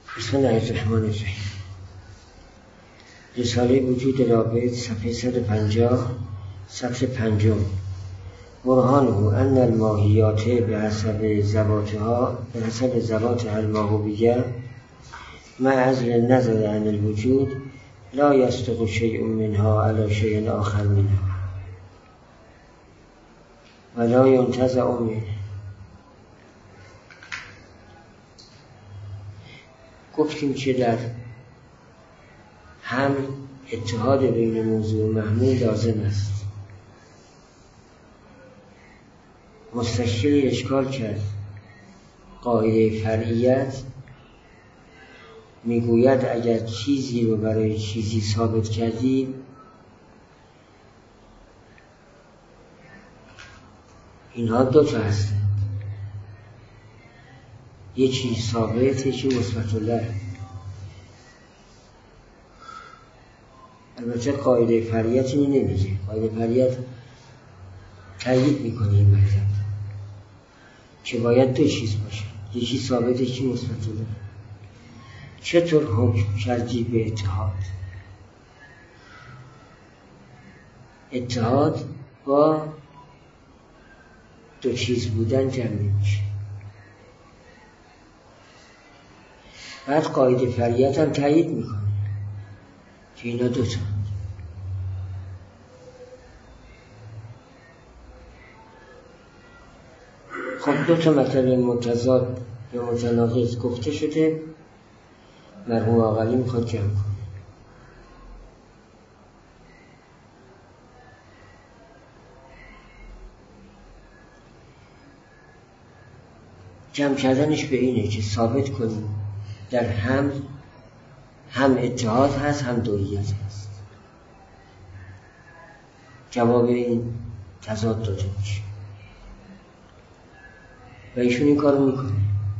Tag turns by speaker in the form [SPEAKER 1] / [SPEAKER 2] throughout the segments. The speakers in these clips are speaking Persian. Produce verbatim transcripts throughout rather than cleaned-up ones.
[SPEAKER 1] بسم الله الرحمن الرحیم. رساله وجود رابط صفحه صد و پنجاه سطر پنجم. برهانه ان الماهیات به حسب ذواتها به حسب ذواتها الماهویه مع عزل النظر عن الوجود لا یصدق شیء منها علی شیء آخر منها ولا ینتزع منه. گفتیم که در هم اتحاد بین موضوع و محمول لازم است. مستشکل اشکال کرد قاعده فرعیت میگوید اگر چیزی رو برای چیزی ثابت کردیم اینها دو تا هستند، یکی ثابت یکی مثبت الله. البته قاعده فرعیت اینو نمیگه، قاعده فرعیت تایید میکنه این مطلب که باید دو چیز باشه، یکی ثابت یکی مثبت الله. چطور حکم کردی به اتحاد؟ اتحاد با دو چیز بودن جمع میشه. بعد قاعده فرعیت هم تایید میکنه که اینا دو تا. خب دو تا مطلب متضاد یا متناقض گفته شده، مرحوم آقایی میخواد جمع کنه. جمع کردنش به اینه که ثابت کنیم در هم هم اتحاد هست هم دوییت هست. جواب این تضاد داده میشه و ایشون این کارو میکنه.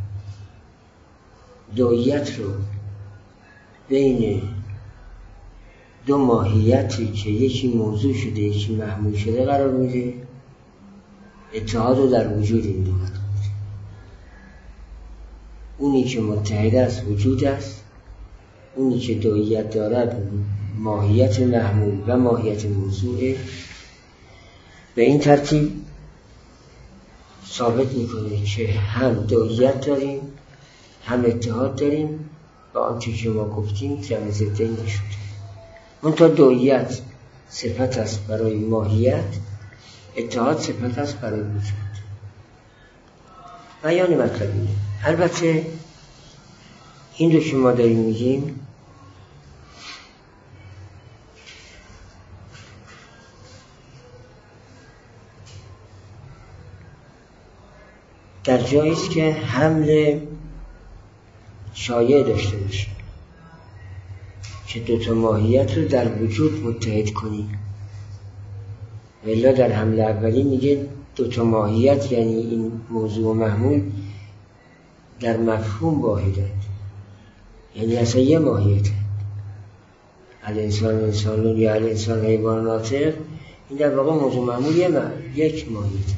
[SPEAKER 1] دوییت رو بین دو ماهیتی که یکی موضوع شده یکی محمول شده قرار میده، اتحاد رو در وجود این دو قرار میده. اونی که متحد است وجود است، اونی که دوییت دارد ماهیت محمول و ماهیت موضوعه. به این ترتیب ثابت میکنه که هم دوییت داریم هم اتحاد داریم و آنچه که ما گفتیم جمع ضدین نشده. منتها دوییت صفت است برای ماهیت، اتحاد صفت است برای وجود. بیان مطلب اینه. البته این رو که ما داریم میگیم در جایی است که حمل شایع داشته باشه که دوتا ماهیت رو در وجود متحد کنیم. ولی در حمل اولی میگه دوتا ماهیت یعنی این موضوع و محمول در مفهوم واحدند، یعنی اصلا یه ماهیته. الانسان انسانون یا الانسان حیوان ناطق، این در واقع موضوع محمول یه ما... یک ماهیته.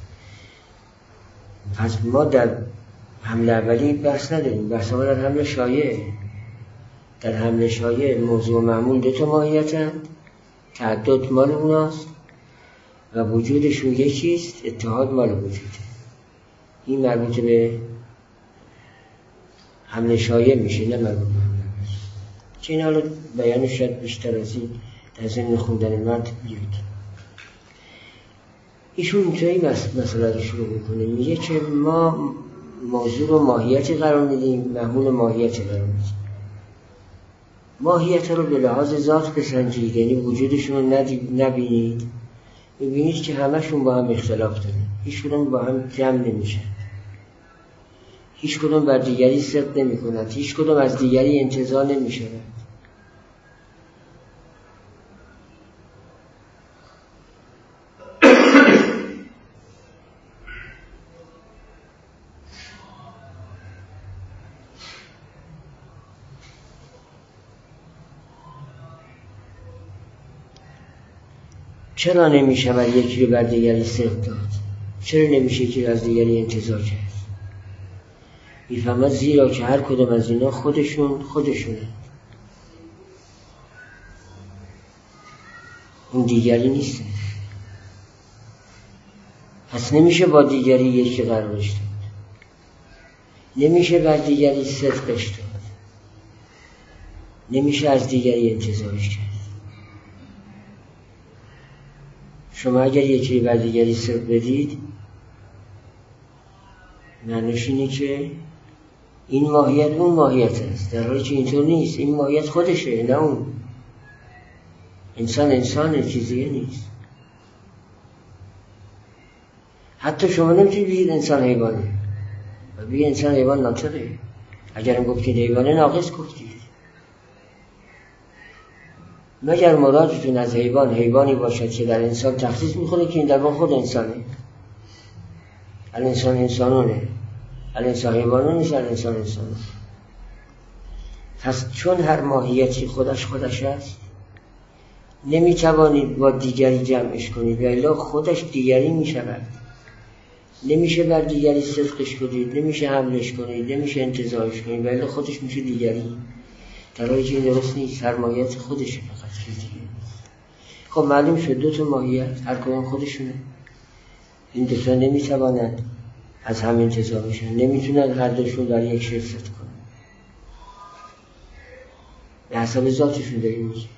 [SPEAKER 1] پس ما در حمل اولی بحث نداریم، بحث ما در حمل شایع. در حمل شایع موضوع محمول دو تا ماهیتند، تعدد مال اوناست و وجودشون یکیست، اتحاد مال وجوده. این مربوط به حمل شایع میشه، نه مربوط به حمل اولی. که این حالا بیانش شاید بیشتر از این در ضمن خوندن مرد بیاد. ایشون اینطوری مسئله رو شروع میکنه، میگه که ما موضوع رو ماهیتی قرار میدیم، محمول ماهیتی قرار میدیم. ماهیت رو به لحاظ ذات بسنجید، یعنی وجودشون رو نبینید، میبینید که همشون با هم اختلاف داره، هیچ کدوم با هم جمع نمیشه، هیچ کدوم بر دیگری صدق نمی کند، هیچ کدوم از دیگری انتزاع نمی شود. چرا نمی شود یکی رو بر دیگری صدق داد؟ چرا نمیشه یکی رو از دیگری انتزاع کرد؟ میفهمد زیرا که هر کدوم از اینا خودشون خودشونه، اون دیگری نیست. پس نمیشه با دیگری یکی قرارش داد، نمیشه بر دیگری صدقش داد، نمیشه از دیگری انتظارش کرد. شما اگر یکی بر دیگری صدق بدید، معنیش اینه که این ماهیت اون ماهیت است، در حالی که اینطور نیست. این ماهیت خودشه، نه اون. انسان انسانه، چیزی نیست. حتی شما نمیتونید بگید انسان حیوانه و بگید انسان حیوان ناطقه. اگرم گفتید حیوانه، ناقص گفتید. مگر مرادتون از حیوان حیوانی باشد که در انسان تخصیص میخوره که این در واقع خود انسانه. الانسان انسانونه، الانسان حیوانونه نیست، الانسان انسانه. پس چون هر ماهیتی خودش خودش است، نمیتوانید با دیگری جمعش کنید و الا خودش دیگری میشود. نمیشه بر دیگری صدقش کنید، نمیشه حملش کنید، نمیشه انتزاعش کنید و الا خودش میشه دیگری. در حالی که این درست نیست. هر ماهیت خودشه، فقط چیز دیگه نیست. خب معلوم شد دو تا ماهیت هر کدوم خودشونه. این دو تا نمیتوانند از هم انتزاع بشن، نمیتونن هر دوشون در یک شکل صدق کنن. به حسب ذاتشون داریم میگه.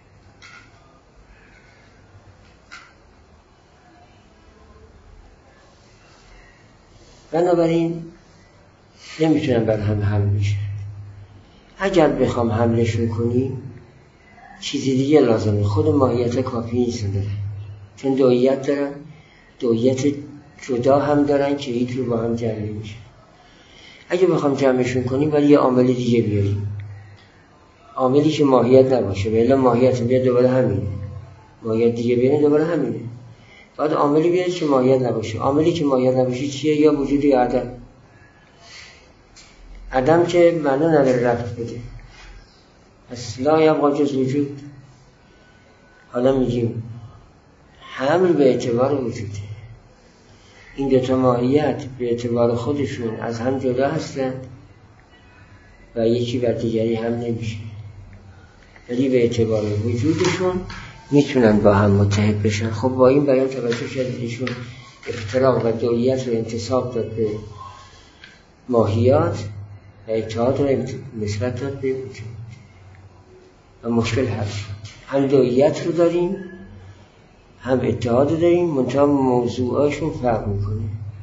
[SPEAKER 1] بنابراین نمیتونن بر هم حمل بشن. اگر بخوام حملشون کنیم چیزی دیگه لازمه. خود ماهیت کافی نیست داره، چون دویت دارن، دویت جدا هم دارن که هیچ رو با هم جمع میشه. اگه بخوام جمعشون کنیم ولی یه عامل دیگه بیاریم، عاملی که ماهیت نباشه. ولی ماهیت بیاد دوباره همینه، ماهیت دیگه بیاد دوباره همینه. بعد عاملی بیاد که ماهیت نباشه. عاملی که ماهیت نباشه چیه؟ یا وجود یا عدم. عدم که معنا نداره رفت بده، پس لا یبقا جز وجود. حالا میگیم حمل به اعتبار وجوده. این دوتا ماهیت به اعتبار خودشون از هم جدا هستند و یکی بر دیگری هم نمیشه، ولی به اعتبار وجودشون میتونن با هم متحد بشن. خب با این بیان توجه شدیدشون افتراق و دویت رو انتصاب داد به ماهیات و اتحاد رو نسبت داد به وجود و مشکل حل شد. هم دویت رو داریم هم اتحاد رو داریم، منتها موضوعاشون فرق میکنه.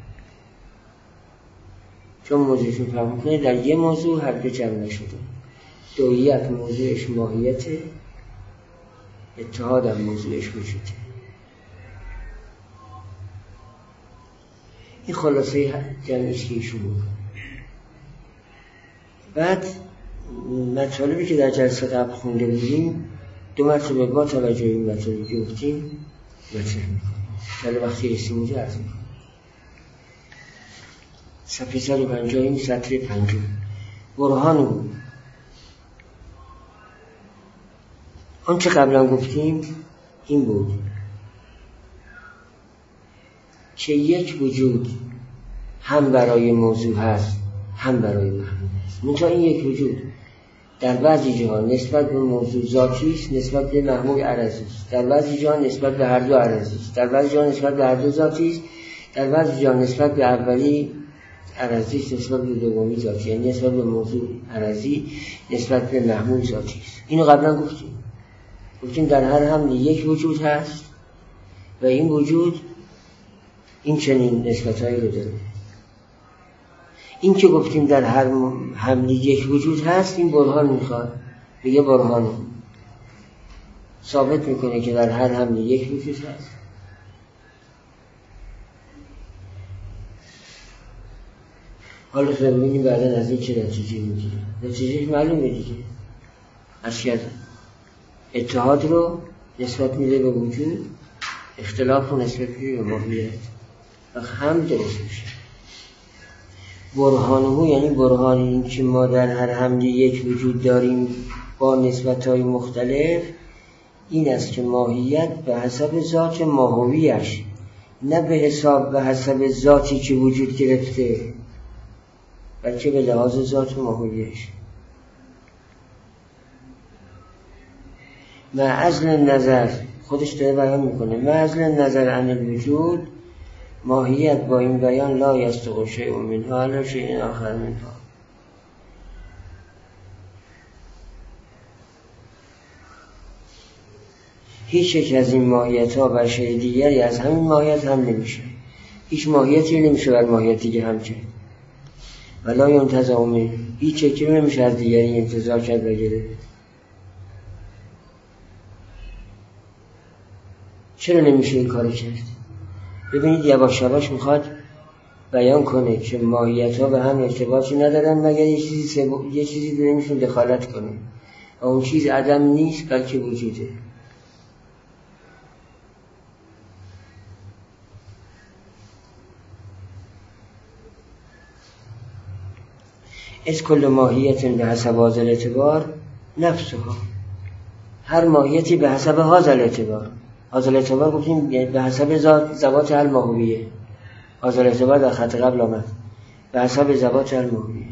[SPEAKER 1] چون موضوعشون فرق میکنه در یه موضوع هر دو جمع نشده. دویت موضوعش ماهیت، اتحاد هم موضوعش وجوده. این خلاصه جمعیش که ایشون میکنه. بعد مطالبی که در جلسه قبل خونده بودیم دو مرتبه با توجه این مطالبی که گفتیم مطرح میکنیم. در وقتی رسیم اونجا عرض میکنیم. صفحه صد و پنجاه سطر پنجم. برهان بود. آنچه قبلا گفتیم این بود که یک وجود هم برای موضوع هست هم برای محمول هست. منتها این یک وجود در بعضی جاها نسبت به موضوع ذاتی است، نسبت به محمول عرضی است. در بعضی جاها نسبت به هر دو عرضی است. در بعضی جاها نسبت به هر دو ذاتی است. در بعضی جاها نسبت به اولی عرضی است، نسبت به دومی ذاتی، یعنی نسبت به موضوع عرضی، نسبت به محمول ذاتی است. اینو قبلا گفتیم. گفتیم در هر حمل یک وجود هست و این وجود این چنین نسبت‌هایی رو داره. این که گفتیم در هر حمل یک وجود هست، این برهان میخواد. بگه برهان ثابت میکنه که در هر حمل یک وجود هست. حالا خیلی ببینیم بعدا از این چه نتیجه میگیره. نتیجهش معلومه دیگه. از کردن اتحاد رو نسبت میده به وجود، اختلاف رو نسبت میده به ماهیت و هم درست میشه. برهانه یعنی برهان این که ما در هر حمله یک وجود داریم با نسبت‌های مختلف، این است که ماهیت به حسب ذات ماهویش، نه به حساب به حسب ذاتی که وجود گرفته بلکه به لحاظ ذات و ماهیتش. معزل نظر خودش داره بیان میکنه، معزل نظر عن الوجود ماهیت با این بیان لا یستق شیء منها الا شیء آخر منها. هیچ یک از این ماهیت ها بر شیء دیگری از همین ماهیت هم نمیشه. هیچ ماهیتی نمیشه بر ماهیت دیگه هم کرد. ولا ینتزع منه، هیچ یکی رو نمیشه از دیگری انتزاع کرد و گرفت. چرا نمیشه این کارو کرد؟ ببینید یواش یواش میخواد بیان کنه که ماهیت ها به هم ارتباطی ندارن مگر یه چیزی سبب... یه چیزی بینشون دخالت کنه و اون چیز عدم نیست بلکه وجوده. از کل ماهیت به حسب هذا الاعتبار نفسها، هر ماهیتی به حسب هذا الاعتبار. هذا الاعتبار گفتیم به حسب ذوات الماهویه، هذا الاعتبار در خط قبل آمد به حسب ذوات الماهویه.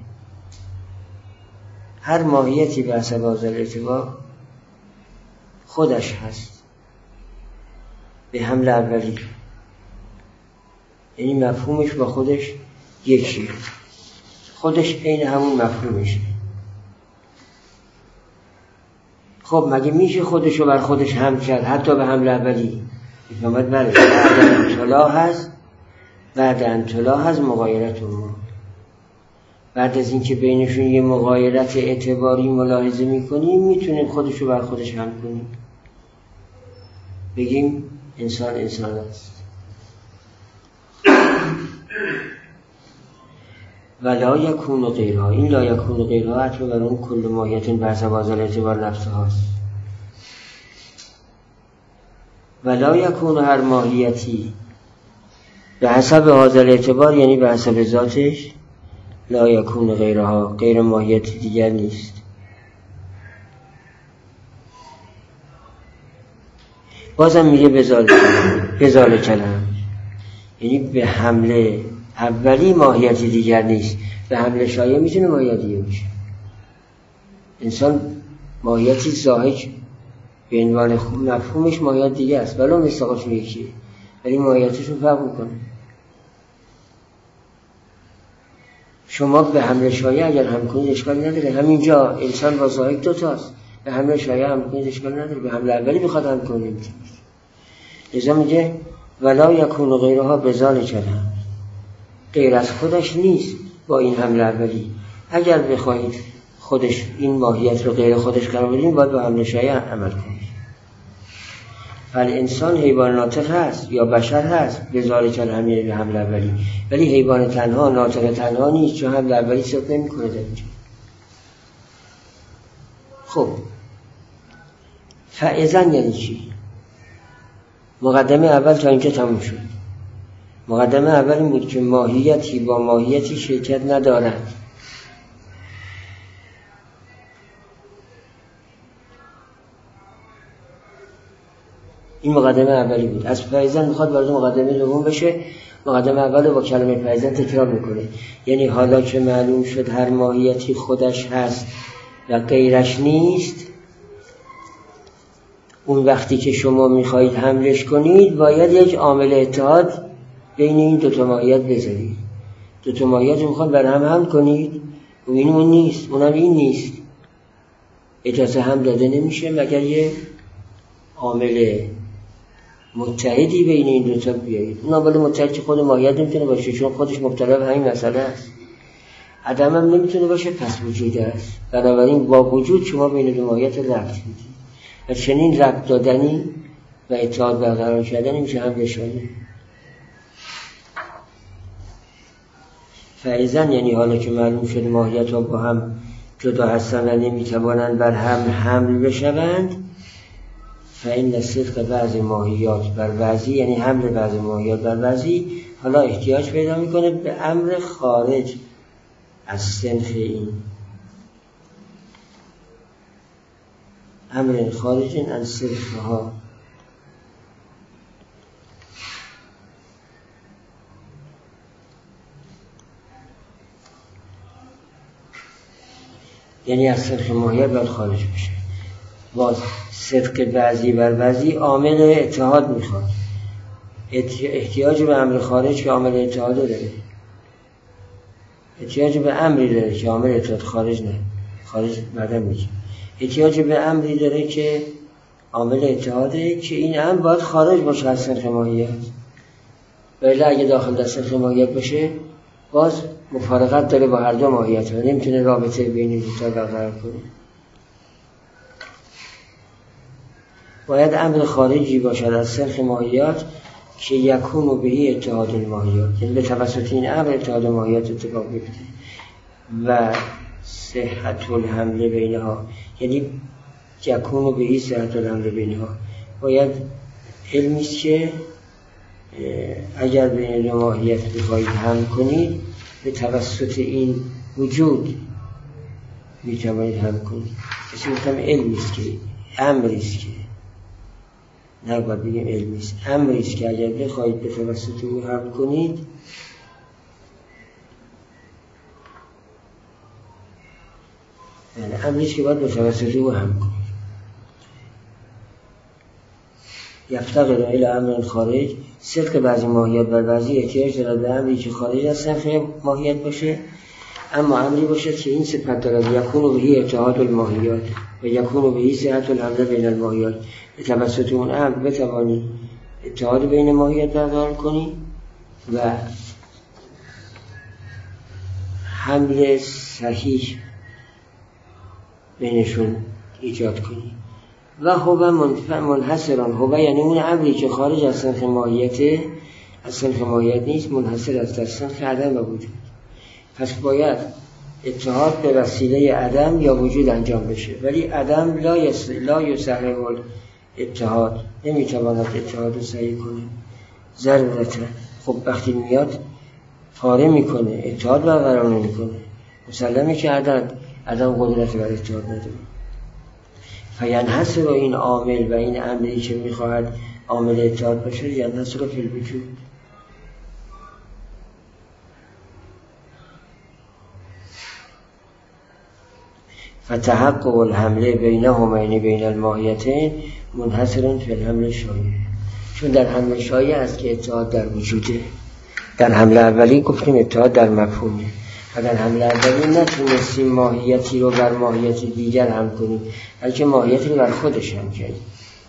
[SPEAKER 1] هر ماهیتی به حسب هذا الاعتبار خودش هست به حمل اولی، یعنی مفهومش با خودش یکیه، خودش عین همون مفهومشه. خب مگه میشه خودشو بر خودش هم کرد حتی به حمل اولی؟ میفهمد بله بعد انطلا هست، بعد انطلا هست مغایرت ما، بعد از اینکه بینشون یه مغایرت اعتباری ملاحظه میکنیم میتونیم خودشو بر خودش هم کنیم، بگیم انسان انسان است. ولا یکون غیرها، این لا یکون غیرها حتی بر اون کل ماهیت به حسب هذا الاعتبار نفسه هاست. ولا یکون هر ماهیتی به حسب هذا الاعتبار یعنی به حسب ذاتش، لا یکون غیرها غیر ماهیت دیگر نیست. بازم میگه بزال کلم، یعنی به حمله اولی ماهیت دیگر نیست، به حمله شایع میتونه ماهیت دیگر میشه. انسان ماهیتی ظاهر به عنوان مفهومش ماهیت دیگه است ولی مستقلشون یکیه، ولی ماهیتشون فرق میکنه. شما به حمله شایع اگر هم کنید اشکال نداره، همینجا انسان با ظاهر دو تاست، به حمله شایع هم کنید اشکال نداره، به حمله اولی بخواد هم کنید نمیتونه. لذا میگه ولا یکون غیرها بذال کلم، غیر از خودش نیست با این حمله اولی. اگر بخواید خودش این ماهیت رو غیر خودش قرار بدین باید با حمله شایع عمل کنید. فالانسان حیوان ناطق هست یا بشر هست بذال کلم یعنی به حمله اولی، ولی حیوان تنها ناطق تنها نیست چون حمله اولی صرف نمی کنه در اینجا. خب فاذن یعنی چی؟ مقدمه اول تا اینجا تموم شد. مقدمه اول این بود که ماهیتی با ماهیتی شرکت ندارد. این مقدمه اولی بود. از فاذن میخواد وارد مقدمه دوم بشه. مقدمه اول رو با کلمه فاذن تکرار میکنه، یعنی حالا که معلوم شد هر ماهیتی خودش هست و غیرش نیست، اون وقتی که شما میخواهید حملش کنید باید یک عامل اتحاد بین این دوتا ماهیت بذارید. دوتا ماهیت رو میخواد بر هم هم کنید و این اون نیست، اونم این نیست، اجازه هم داده نمیشه مگر یه عامل متحدی بین این دوتا بیایید. اون عامل متحد که خود ماهیت نمیتونه باشه چون خودش مبتلا به همین مسئله است، عدم هم نمیتونه باشه پس وجود است. بنابراین با وجود شما بین دو ماهیت ربط میدید و چنین ربط دادنی و اتحاد برقرار کردنی میشه هم بشانی. فاذن یعنی حالا که معلوم شد ماهیت ها با هم جدا هستن و نمیتوانند بر هم حمل بشوند، فإن صدق بعض ماهیات بر بعضی یعنی حمل بعض ماهیات بر بعضی حالا احتیاج پیدا میکنه به امر خارج از سنخ این، امر خارج از سنخها. یعنی از سلخ ماهیت باید خارج بشه. باز صدق بعضی بر بعضی عامل اتحاد میخواد. احتیاج به امر خارج که عامل اتحاد داره، احتیاج به امری داره که عامل اتحاد خارج نه، خارج بعدا میگه. احتیاج به امری داره که عامل اتحاده که این امر باید خارج باشه از سلخ ماهیت، ولی اگه داخل در سلخ ماهیت باشه باز مفارقت داره با هر دو ماهیت و نمیتونه رابطه بین این دوتا برقرار کنه. باید امر خارجی باشد از سلخ ماهیت که یکون و بهی اتحاد الماهیات، یعنی به توسط این امر اتحاد ماهیت اتفاق بیفته و صحت الحمل بینها، یعنی یکون و بهی صحت الحمل بینها. باید علمی است که اگر بین دو ماهیت بخواهید حمل کنید به توسط این وجود میتوانید حمل کنید. کسی گفتم علمی است که امری است که نباید بگیم علمی است، امری است که اگر بخواهید به توسط او حمل کنید یعنی امری است که باید به توسط او حمل کنید. یفتقر الی امر خارج، صدق بعضی ماهیت بر بعضی احتیاج دارد به امری که خارج از سلخ ماهیت باشه، اما امری باشد که این صفت دارد یکون بهی اتحاد الماهیات و یکون بهی صحت الحمل بین الماهیات. به توسط اون امر بتوانی اتحاد بین ماهیت برقرار کنی و حمل صحیح بینشون ایجاد کنی. و هو منحصران، هو یعنی اون امری که خارج از سلخ ماهیت، از سلخ ماهیت نیست، منحصر است در سلخ عدم و وجود. پس باید اتحاد به وسیله عدم یا وجود انجام بشه، ولی عدم لا یس لا یصحح اتحاد، نمیتواند اتحاد رو صحیح کنه ضرورته. خب وقتی میاد پاره میکنه، اتحاد برقرار نمیکنه، مسلمه که عدم عدم قدرت بر اتحاد نداره. فینحصر این عامل و این امری که میخواهد عامل اتحاد باشه ینحصر فی الوجود. فتحقق الحمله بینهما، یعنی بین الماهیتین، منحصر فی الحمل شایع. چون در حمل شایع است که اتحاد در وجوده. در حمل اولی گفتیم اتحاد در مفهومه و در حمل اولی نتونستیم ماهیتی رو بر ماهیت دیگر هم کنیم، بلکه ماهیتی رو بر خودش هم کنیم.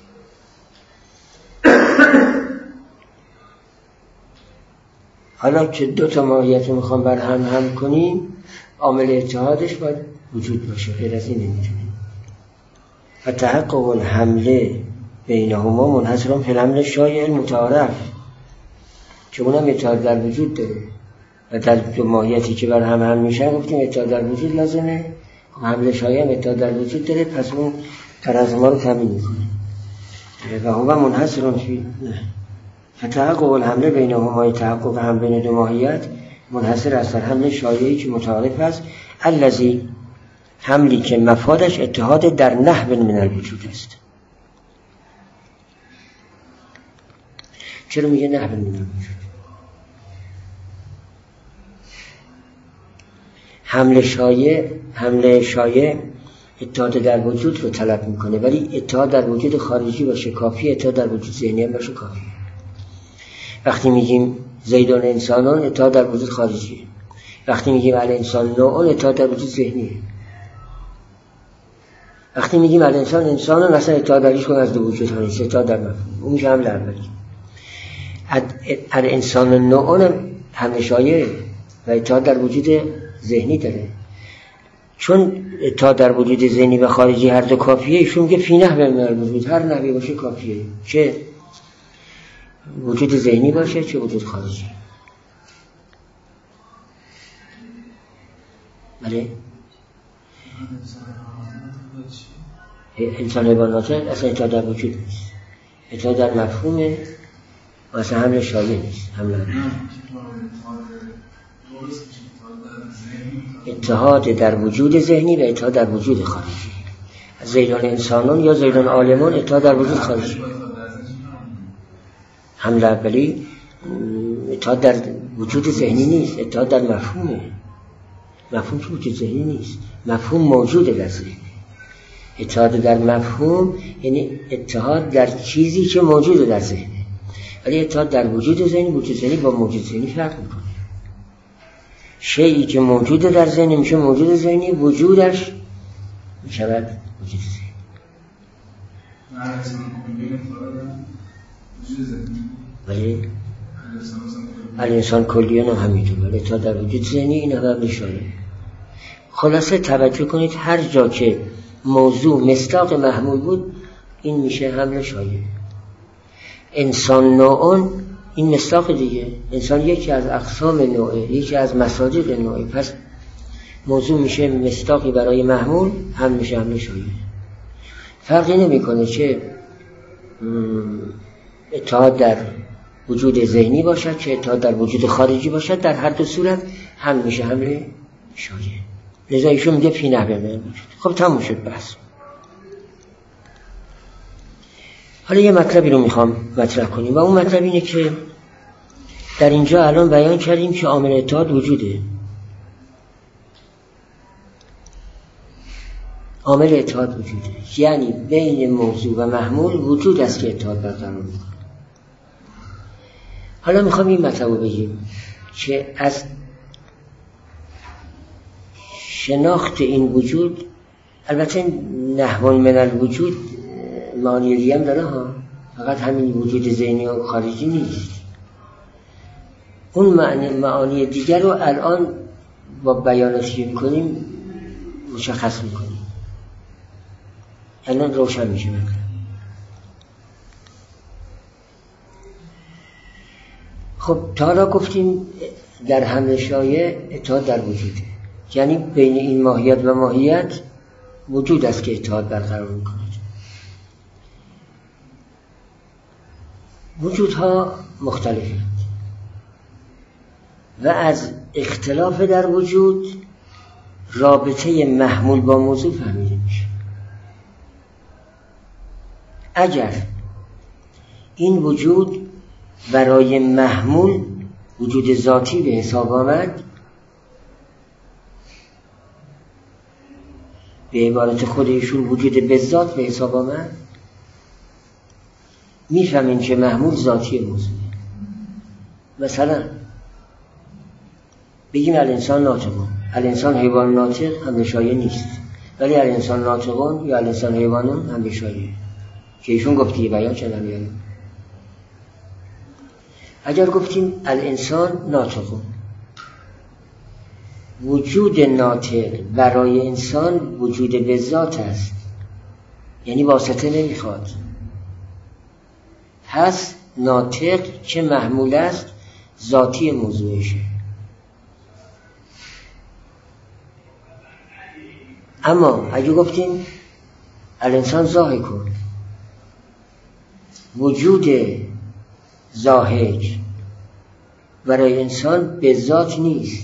[SPEAKER 1] حالا که دو تا ماهیت رو میخوام بر هم هم کنیم، عامل اتحادش باید وجود باشه، غیر از این نمیتونیم. فتحقق الحمله بینهما منحصر فی الحمل شایع المتعارف، که اونم اتحاد در وجود داره و در دو ماهیتی که بر هم هم میشن گفتیم اتحاد در وجود لازمه. حمل شایع اتحاد در وجود داره، پس اون تراز ما رو تامین میکنه. و هو منحصر فی فتحقق الحمله بینهما، تحقق هم بین دو ماهیت منحصر است در حمل شایعی که متعارف است، الذی حملی که مفادش اتحاد در نحو من الوجود است. چرا میگه نحو من الوجود؟ حمل شایع حمل شایع اتحاد در وجود رو طلب میکنه، ولی اتحاد در وجود خارجی باشه کافی، اتحاد در وجود ذهنی هم باشه کافی. وقتی میگیم زیدون انسانون اتحاد در وجود خارجیه، وقتی میگیم الانسان نوعون اتحاد در وجود ذهنیه، وقتی میگیم الانسان انسانون اصلا اتحاد در هیچ کدوم از دو وجود ها نیست، اتحاد در مفهوم اون میشه حمل اولی. الانسان نوعون حمل شایع و اتحاد در وجود ذهنی داره، چون اتحاد در وجود ذهنی و خارجی هر دو کافیه، ایشون که فی نحو من الوجود، هر نحوی باشه کافیه، چه وجود ذهنی باشه چه وجود خارجی. بله انسان حیوانات اصلا اتحاد در وجود نیست، اتحاد در مفهومه و اصلا حمل شایع نیست. حمل اتحاد در وجود ذهنی و اتحاد در وجود خارجی. زیدان انسانون یا زیدان عالمون اتحاد در وجود خارجی. حمل اولی اتحاد در وجود ذهنی نیست، اتحاد در مفهومه. مفهوم که وجود ذهنی نیست، مفهوم موجوده در ذهن. اتحاد در مفهوم یعنی اتحاد در چیزی که موجوده در ذهن، ولی اتحاد در وجود ذهنی، وجود ذهنی با موجود ذهنی فرق میکنه. شیئی که موجوده در ذهن میشه موجود ذهنی، وجودش میشود وجود ذهنی. ولی الانسان کلیون هم همینطور، ولی اتحاد در وجود ذهنی این هم نشانه. خلاصه توجه کنید هر جا که موضوع مصداق محمول بود این میشه حمل شایع. انسان نوعون این مصداق دیگه، انسان یکی از اقسام نوعه، یکی از مصادیق نوعه، پس موضوع میشه مصداقی برای محمول، هم میشه حمل شایع. فرقی نمیکنه چه اتحاد در وجود ذهنی باشد چه اتحاد در وجود خارجی باشد، در هر دو صورت هم میشه حمل شایع. لذا ایشون میگه فی نحو من وجود. خب تموم شد بحث. حالا یه مطلبی رو میخوام مطرح کنیم و اون مطلب اینه که در اینجا الان بیان کردیم که عامل اتحاد وجوده. عامل اتحاد وجوده، یعنی بین موضوع و محمول وجود است که اتحاد برقرار میکنه. حالا میخوام این مطلب رو بگیم که از شناخت این وجود، البته نحو من الوجود معنی دیگه هم داره ها، فقط همین وجود ذهنی و خارجی نیست. اون معنی معانی دیگر رو الان با بیاناتی که میکنیم مشخص میکنیم، الان روشن میشه. خب تا حالا گفتیم در حمل شایع اتحاد در وجوده، یعنی بین این ماهیت و ماهیت وجود است که اتحاد برقرار میکنه. وجودها مختلفند و از اختلاف در وجود رابطه محمول با موضوع فهمیده میشه. اگر این وجود برای محمول وجود ذاتی به حساب آمد، به عبارت خودشون وجود به ذات به حساب آمد، میفهمین که محمول ذاتی موضوعه. مثلا بگیم الانسان ناطقون، الانسان حیوان ناطق هم شایع نیست، ولی الانسان ناطقون یا الانسان حیوانون هم شایع که ایشون گفتی بیان چندن بیان. اگر گفتیم الانسان ناطقون، وجود ناطق برای انسان وجود به ذات است، یعنی واسطه نمیخواد. هست ناطق که محمول است ذاتی موضوعشه. اما اگه گفتیم الانسان ضاحکون، وجود ضاحک برای انسان به ذات نیست،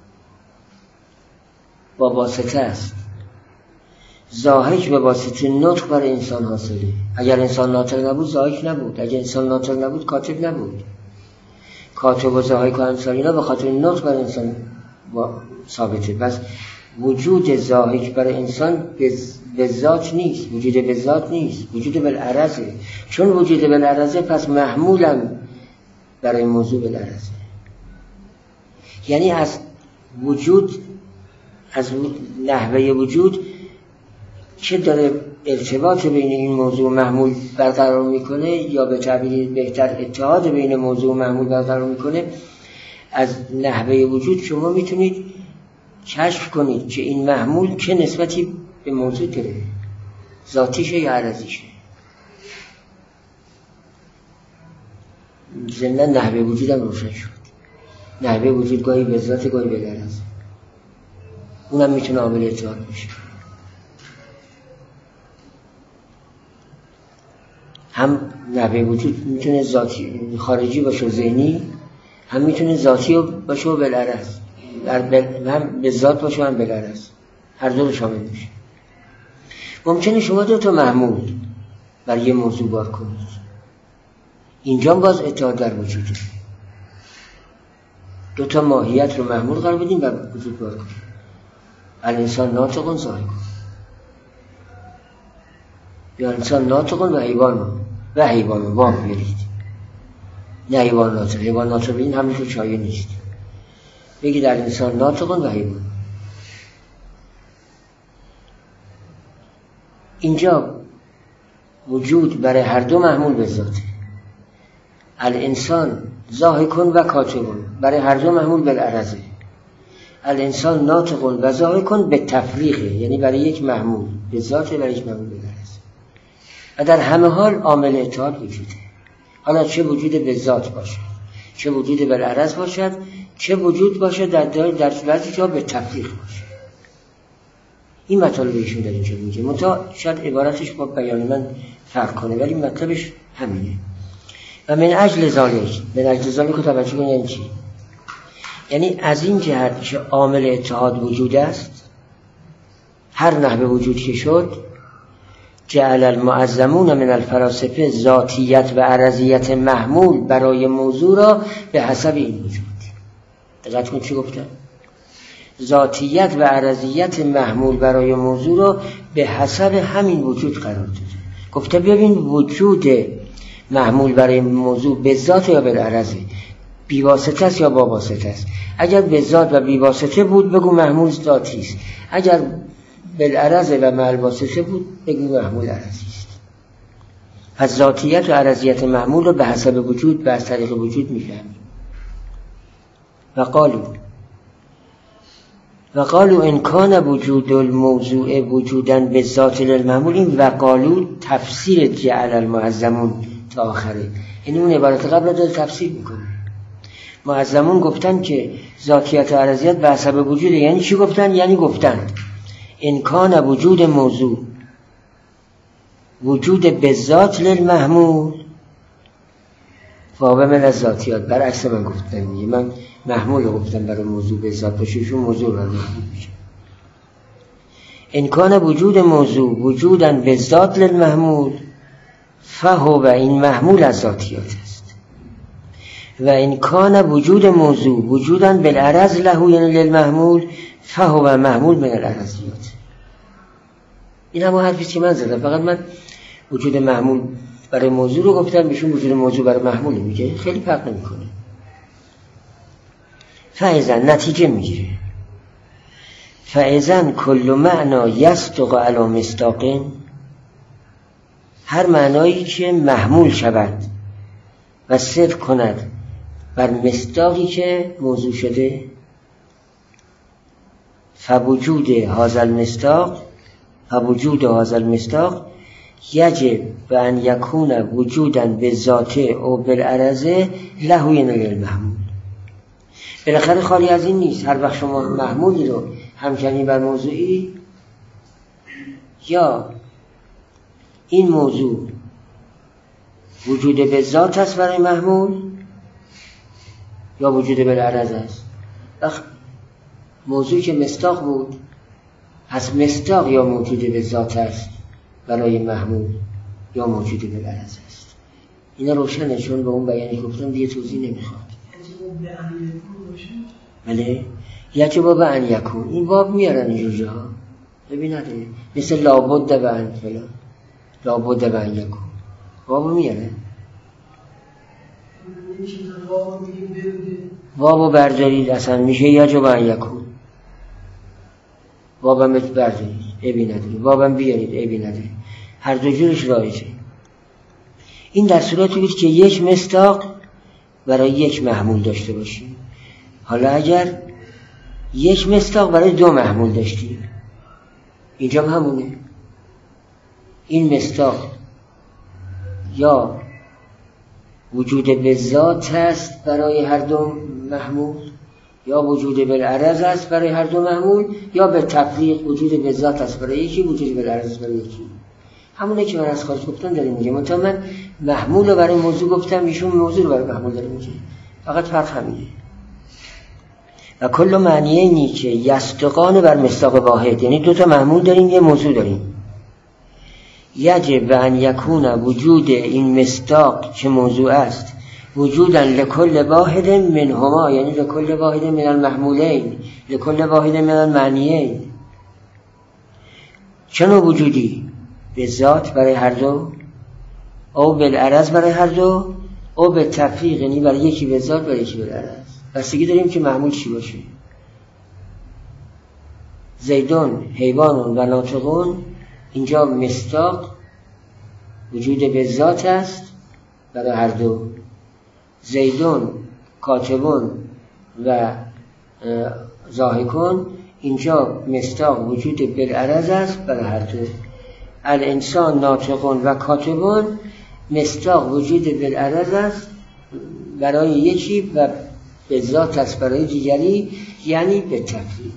[SPEAKER 1] با واسطه است. ضاحک به واسطه نطق برای انسان حاصله. اگر انسان ناطق نبود ضاحک نبود، اگر انسان ناطق نبود کاتب نبود. کاتب و ضاحک و امثال اینا به خاطر نطق برای انسان ثابته. پس وجود ضاحک برای انسان به ذات نیست، وجود به ذات نیست، وجود بالعرضه. چون وجود بالعرضه پس محمولم برای موضوع بالعرضه. یعنی از وجود، از نحوه وجود که داره ارتباط بین این موضوع و محمول برقرار میکنه، یا به تعبیر بهتر اتحاد بین موضوع و محمول برقرار میکنه، از نحوه وجود شما میتونید کشف کنید که این محمول چه نسبتی به موضوع داره، ذاتیشه یا عرضیشه. ضمن نحوه وجود هم روشن شد. نحوه وجود گاهی به ذات گاهی به عرض، اونم میتونه عامل اتحاد باشه. هم نحوه وجود میتونه ذاتی خارجی باشه و ذهنی، هم میتونه ذاتی باشه و بالعرض، هم به ذات باشه هم بالعرض، هر دو رو شامل میشه. ممکنه شما دو تا محمول بر یه موضوع بار کنید، اینجا باز اتحاد در وجوده. دو تا ماهیت رو محمول قرار بدیم و وجود بار کنید. الانسان ناطق ضاحک یا انسان ناطق و حیوان و حیوان وام بیارید، نه حیوان ناطق. حیوان ناطق این همینطور چایه نیست، بگید در انسان ناطق و حیوان. اینجا وجود برای هر دو محمول به ذاته. الانسان ضاحک و کاتب برای هر دو محمول بالعرضه. الانسان ناطق و ضاحک به تفریقه، یعنی برای یک محمول به ذاته، برای یک محمول بالعرضه. و در همه حال عامل اتحاد وجوده، حالا چه وجود به ذات باشد، چه وجود بالعرض باشد، چه وجود باشد در در بعضی جا به تفریق باشد. این مطالب ایشون در اینجا میگه، منتها شاید عبارتش با بیان من فرق کنه، ولی مطلبش همینه. و من اجل ذالک، من اجل ذالک رو توجه کنید یعنی چی؟ یعنی از این جهت که عامل اتحاد وجود است، هر نحوه وجود که شد، جعل المعظمون من الفلاسفه ذاتیت و عرضیت محمول برای موضوع را به حسب این وجود. دقت کنید چی گفتم؟ ذاتیت و عرضیت محمول برای موضوع را به حسب همین وجود قرار داده. گفته ببین وجود محمول برای موضوع به ذات یا به عرضه، بی واسطه است یا با واسطه است. اگر به ذات و بی واسطه بود بگو محمول ذاتی است، اگر بالعرض و مع الواسطه بود بگو محمول عرضی است. از ذاتیت و عرضیت محمول رو به حسب وجود و از طریق وجود میفهمیم. و قالو و قالو ان کان وجود الموضوع وجودا به ذات للمحمول، این و قالو تفسیر جعل المعظمون تا آخره، یعنی اون عبارت قبل رو داره تفسیر میکنه. معظمون گفتن که ذاتیت و عرضیت به حسب وجوده، یعنی چی گفتن؟ یعنی گفتن ان کان وجود موضوع وجود به ذات للمحمول فاوه من از ذاتیات. برعکس من گفتن میگه، من محمول گفتم برای موضوع به ذات باشه، شون موضوع برای محمول میشه. ان کان وجود موضوع وجودا به ذات للمحمول فهو این محمول از ذاتیات است. و ان کان وجود موضوع وجودا بالعرض له یعنی للمحمول فهو محمول من العرضیات. این همون حرفی که من زدم، فقط من وجود محمول برای موضوع رو گفتم، بهشون وجود موضوع برای محمول میگه، خیلی فرق نمیکنه. فایزن نتیجه میگیره، فایزن کل معنا یصدق علی مصداق، هر معنایی که محمول شود و صدق کند بر مصداقی که موضوع شده، فوجود هذا المصداق فوجود هذا المصداق یجب و ان یکون وجودا به ذاته او بالعرضه له یعنی المحمول. بالاخره خالی از این نیست. هر وقت شما محمولی رو همکنی بر موضوعی، یا این موضوع وجود به ذات است برای محمول یا وجود بالعرض است. وقت موضوعی که مصداق بود، پس مصداق یا موجود به ذات است برای محمول یا موجود بالعرض است. اینا روشنه، چون به اون بیانی گفتم دیگه توضیح نمیخواد. بله یجب به ان یکون، این باب میارن اینجور جاها ببینید، مثل لابد به ان فلان، لابد به ان یکون بابو میاره. بابو بردارید اصلا میشه یجب به ان یکون، بابم بردارید عیبی نداره، بابم بیارید عیبی نداره، هر دو جورش رایجه. این در صورتی بود که یک مصداق برای یک محمول داشته باشیم. حالا اگر یک مصداق برای دو محمول داشتیم، اینجا همونه. این مصداق یا وجود به ذات است برای هر دو محمول، یا وجود بالعرض است برای هر دو محمول، یا به تفریق وجود به ذات است برای یکی، وجود بالعرض است برای یکی. همونه که من از خارج گفتم داره میگه، منتها من محمول رو برای موضوع گفتم، ایشون موضوع رو برای محمول داره میگه، فقط فرق همینه. و کل معنی اینی که یصدقان بر مصداق واحد، یعنی دو تا محمول داریم یه موضوع داریم، یجب و ان یکون وجود این مصداق که موضوع است وجودا لکل واحد منهما، یعنی لکل واحد من المحمولین، لکل واحد من المعنیین، چه نوع وجودی؟ به ذات برای هر دو، او بالعرض برای هر دو، او به تفریق، یعنی برای یکی به ذات برای یکی بالعرض. بستگی داریم که محمول چی باشه. زیدون حیوانون و ناطقون، اینجا مصداق وجود به ذات است برای هر دو. زیدون کاتبون و ضاحکون، اینجا مصداق وجود بالعرض است برای هر دو. الانسان ناطقون و کاتبون، مصداق وجود بالعرض است برای یکی و به ذات است برای دیگری، یعنی به تفریق.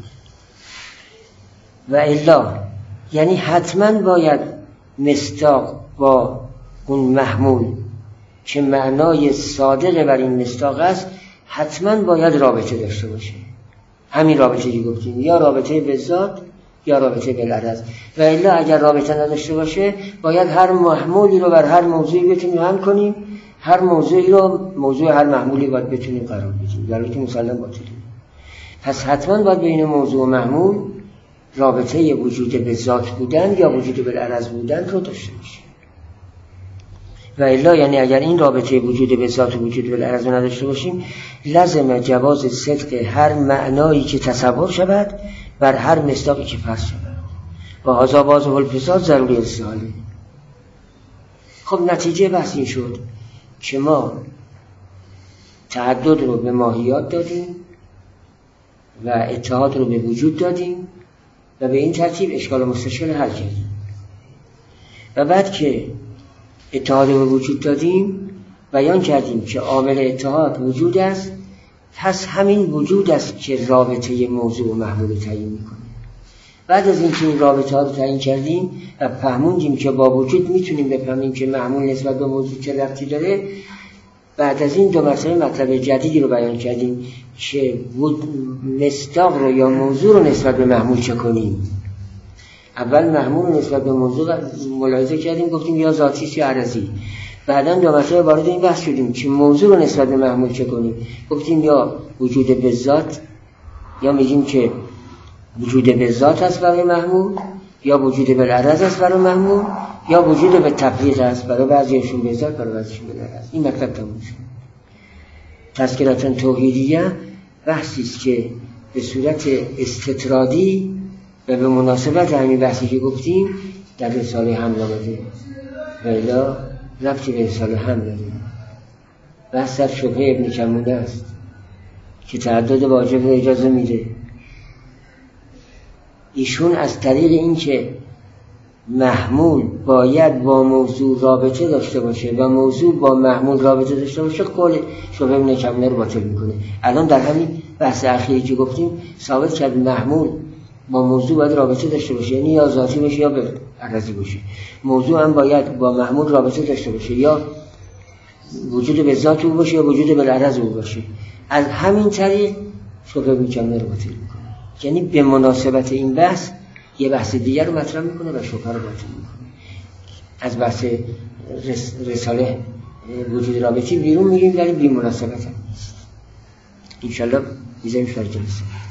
[SPEAKER 1] و الا یعنی حتما باید مصداق با اون محمول که معنای صادق بر این مصداق است حتما باید رابطه داشته باشه. همین رابطه که گفتیم، یا رابطه به ذات یا رابطه بالعرض. و الا اگر رابطه نداشته باشه باید هر محمولی رو بر هر موضوعی بتونیم هم کنیم، هر موضوعی رو موضوع هر محمولی باید بتونیم قرار بدیم، در حالی که مسلم باطله. پس حتما باید بین موضوع و محمول رابطه وجود به ذات بودن یا وجود بالعرض بودن رو داشته باشیم. و الا یعنی اگر این رابطه وجود به ذات و وجود بالعرض رو نداشته باشیم، لازم جواز صدق هر معنایی که تصور شود بر هر مصداقی که فرض شود. و هذا واضح الفساد ضروری استحاله. خب نتیجه بحث این شد که ما تعدد رو به ماهیات دادیم و اتحاد رو به وجود دادیم و به این ترتیب اشکال مستشکل حل کردیم. و بعد که اتحاد رو به وجود دادیم بیان کردیم که عامل اتحاد وجود است، پس همین وجود است که رابطه موضوع و محمول رو تعیین میکنه. بعد از اینکه این رابطه ها رو تعیین کردیم و فهموندیم که با وجود میتونیم بفهمیم که محمول نسبت به موضوع چه ربطی داره، بعد از این دو مسئله مطلب جدیدی رو بیان کردیم که مصداق رو یا موضوع رو نسبت به محمول چه کنیم. اول محمول رو نسبت به موضوع ملاحظه کردیم، گفتیم یا ذاتی یا عرضی. بعداً دو مسئله وارد این بحث شدیم که موضوع رو نسبت به محمول چه کنیم. گفتیم یا وجود به ذات، یا میگیم که وجود به ذات است برای محمول، یا وجود بالعرض است برای محمول، یا وجود به تفریق است برای بعضیشون به ذات برای بعضیشون بالعرض. این مطلب تموم شد. تذکرة توحیدیه بحثی است که به صورت استطرادی و به مناسبت همین بحثی که گفتیم در رساله حمل آمده و الا ربطی به رساله حمل داره. بحث در شبهه ابن کمونه است که تعدد واجب رو اجازه میده. ایشون از طریق این که محمول باید با موضوع رابطه داشته باشه و موضوع با محمول رابطه داشته باشه، قول شبهه ابن کمونه رو باطل میکنه. الان در همین بحث اخیری که گفتیم ثابت کرد محمول با موضوع باید رابطه داشته باشه، یعنی یا ذاتی باشه یا بالعرضی باشه. موضوع هم باید با محمول رابطه داشته باشه، یا وجود به ذات او باشه یا وجود بالعرض او باشه. از همین طریق شبهه ابن کمونه رو باطل میکنه، یعنی به مناسبت این بحث یه بحث دیگر رو مطرح میکنه و شبهه رو باطل میکنه. از بحث رس رساله وجود رابطی بیرون میریم ولی بی مناسبت هم نیست. انشالله میذاریم فرجلسه.